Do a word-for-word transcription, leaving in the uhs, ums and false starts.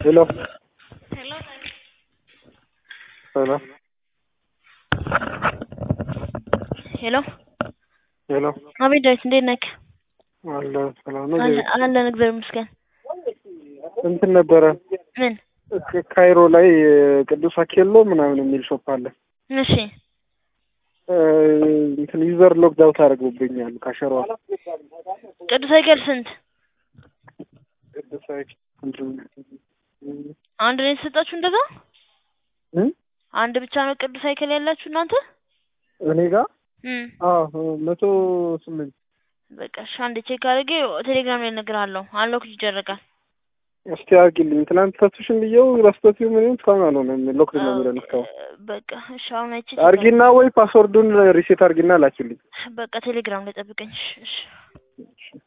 Hello. Hello. Hello. Hello. Hello. አቤት ዳዊት እንዴት ነህ? አለ ሰላም ነው። አለ አለን እግዚአብሔር ይመስገን። እንትን ነበረ ምን? ካይሮ ላይ ቅዱስ አኬሎ ምናምን የሚል ሾፕ አለ። እሺ። እንትን ዩዘር ሎክ ዳውት አድርጎብኛል ካሸሯ። ቅዱስ አይገል ስንት? ቅዱስ አይገል አንድ ነው የተሰጣችሁ እንደዛ? እ አንድ ብቻ ነው ቅዱስ አይገል ያላችሁ እናንተ? እኔ ጋር እም አዎ መቶ ስምንት በቃ እሺ አንዴ ቼክ አድርጌ ቴሌግራም ላይ እነግርሃለሁ። አንሎክ ይደረጋል። እስቲ አድርጊልኝ። ትናንት ፈትሽን ብየው ራስቶቲው ምን እስካሁን አልሆነም። ሎክ ነው የሚለው እስካሁን። በቃ እሺ አሁን አይቼ አድርጊና ወይ ፓስወርዱን ሪሴት አድርጊና ላኪልኝ። በቃ ቴሌግራም ላይ ጠብቀኝ። እሺ እሺ